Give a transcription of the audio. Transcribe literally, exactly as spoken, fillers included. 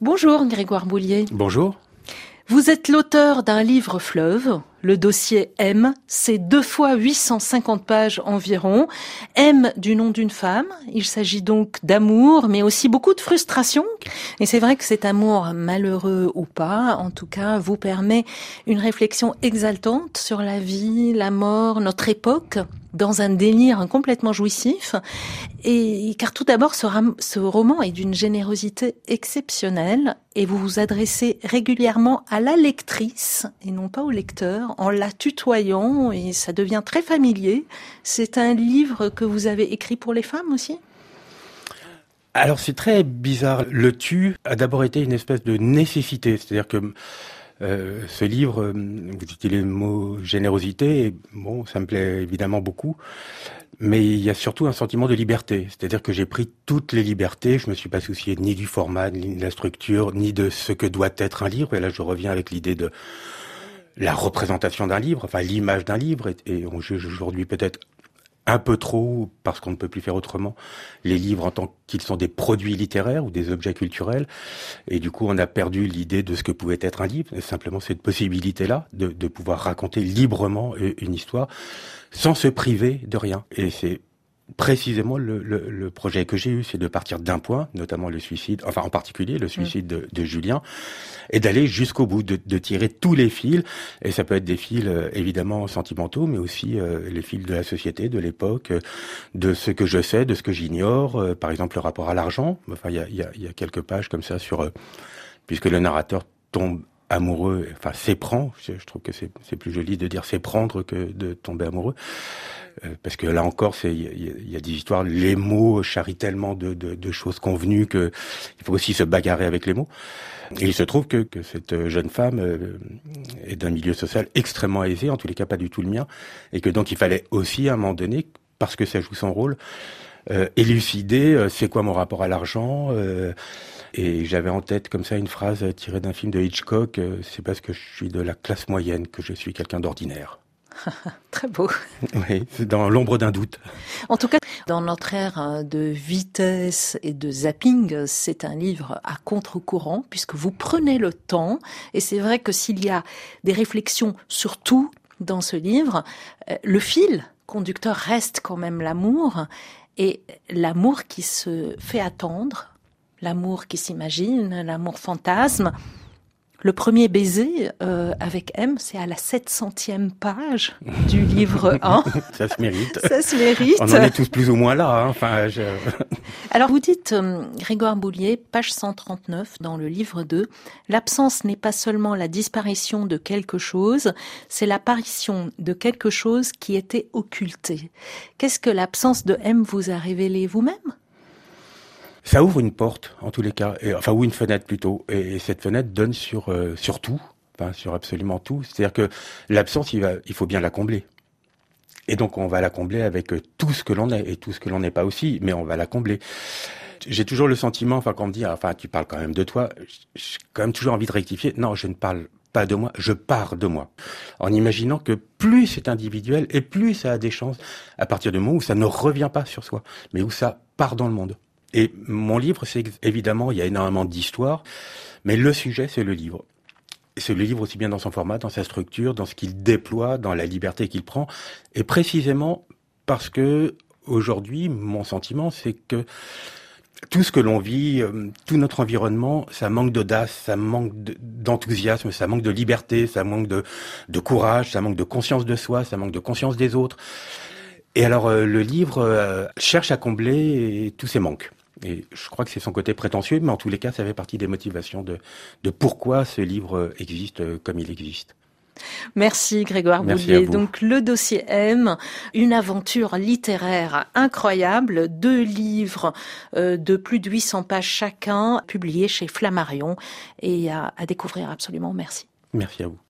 Bonjour Grégoire Boulier. Bonjour. Vous êtes l'auteur d'un livre fleuve, le dossier M, c'est deux fois huit cent cinquante pages environ. M du nom d'une femme, il s'agit donc d'amour, mais aussi beaucoup de frustration. Et c'est vrai que cet amour, malheureux ou pas, en tout cas, vous permet une réflexion exaltante sur la vie, la mort, notre époque, dans un délire complètement jouissif. Et car tout d'abord, ce, ram- ce roman est d'une générosité exceptionnelle et vous vous adressez régulièrement à la lectrice et non pas au lecteur, en la tutoyant et ça devient très familier. C'est un livre que vous avez écrit pour les femmes aussi ? Alors c'est très bizarre. Le tu a d'abord été une espèce de nécessité, c'est-à-dire que euh, ce livre, euh, vous utilisez le mot générosité, et bon, ça me plaît évidemment beaucoup, mais il y a surtout un sentiment de liberté, c'est-à-dire que j'ai pris toutes les libertés, je me suis pas soucié ni du format, ni de la structure, ni de ce que doit être un livre, et là je reviens avec l'idée de la représentation d'un livre, enfin l'image d'un livre, et, et on juge aujourd'hui peut-être un peu trop, parce qu'on ne peut plus faire autrement, les livres en tant qu'ils sont des produits littéraires ou des objets culturels. Et du coup, on a perdu l'idée de ce que pouvait être un livre. Et simplement cette possibilité-là de, de pouvoir raconter librement une histoire sans se priver de rien. Et c'est précisément le, le, le projet que j'ai eu, c'est de partir d'un point, notamment le suicide, enfin en particulier le suicide de, de Julien, et d'aller jusqu'au bout, de, de tirer tous les fils. Et ça peut être des fils euh, évidemment sentimentaux, mais aussi euh, les fils de la société, de l'époque, euh, de ce que je sais, de ce que j'ignore. Euh, par exemple, le rapport à l'argent. Enfin, il y a, y, a, y a quelques pages comme ça sur, euh, puisque le narrateur tombe amoureux, enfin s'éprend. Je, je trouve que c'est, c'est plus joli de dire s'éprendre que de tomber amoureux. Euh, parce que là encore, c'est il y, y a des histoires, les mots charrient tellement de, de, de choses convenues que il faut aussi se bagarrer avec les mots. Et il se trouve que, que cette jeune femme euh, est d'un milieu social extrêmement aisé, en tous les cas pas du tout le mien, et que donc il fallait aussi à un moment donné, parce que ça joue son rôle, euh, élucider euh, c'est quoi mon rapport à l'argent. Euh, et j'avais en tête comme ça une phrase tirée d'un film de Hitchcock, euh, c'est parce que je suis de la classe moyenne que je suis quelqu'un d'ordinaire. Très beau. Oui, c'est dans l'ombre d'un doute. En tout cas, dans notre ère de vitesse et de zapping, c'est un livre à contre-courant puisque vous prenez le temps. Et c'est vrai que s'il y a des réflexions sur tout dans ce livre, le fil conducteur reste quand même l'amour. Et l'amour qui se fait attendre, l'amour qui s'imagine, l'amour fantasme. Le premier baiser euh, avec M, c'est à la sept centième page du livre un. Ça se mérite. Ça se mérite. On en est tous plus ou moins là. Hein. Enfin, je... Alors vous dites, euh, Grégoire Boulier, page cent trente-neuf dans le livre deux, l'absence n'est pas seulement la disparition de quelque chose, c'est l'apparition de quelque chose qui était occulté. Qu'est-ce que l'absence de M vous a révélé vous-même ? Ça ouvre une porte, en tous les cas, et, enfin, ou une fenêtre plutôt, et, et cette fenêtre donne sur euh, sur tout, enfin sur absolument tout. C'est-à-dire que l'absence, il va, il faut bien la combler. Et donc on va la combler avec tout ce que l'on est, et tout ce que l'on n'est pas aussi, mais on va la combler. J'ai toujours le sentiment, enfin quand on me dit, enfin tu parles quand même de toi, j'ai quand même toujours envie de rectifier. Non, je ne parle pas de moi, je pars de moi. En imaginant que plus c'est individuel, et plus ça a des chances, à partir du moment où ça ne revient pas sur soi, mais où ça part dans le monde. Et mon livre, c'est évidemment, il y a énormément d'histoires, mais le sujet, c'est le livre. C'est le livre aussi bien dans son format, dans sa structure, dans ce qu'il déploie, dans la liberté qu'il prend. Et précisément parce que, aujourd'hui, mon sentiment, c'est que tout ce que l'on vit, tout notre environnement, ça manque d'audace, ça manque d'enthousiasme, ça manque de liberté, ça manque de, de courage, ça manque de conscience de soi, ça manque de conscience des autres. Et alors, euh, le livre euh, cherche à combler tous ces manques. Et je crois que c'est son côté prétentieux, mais en tous les cas, ça fait partie des motivations de, de pourquoi ce livre existe comme il existe. Merci Grégoire Merci Boulier. Donc le dossier M, une aventure littéraire incroyable, deux livres euh, de plus de huit cents pages chacun, publiés chez Flammarion et à, à découvrir absolument. Merci. Merci à vous.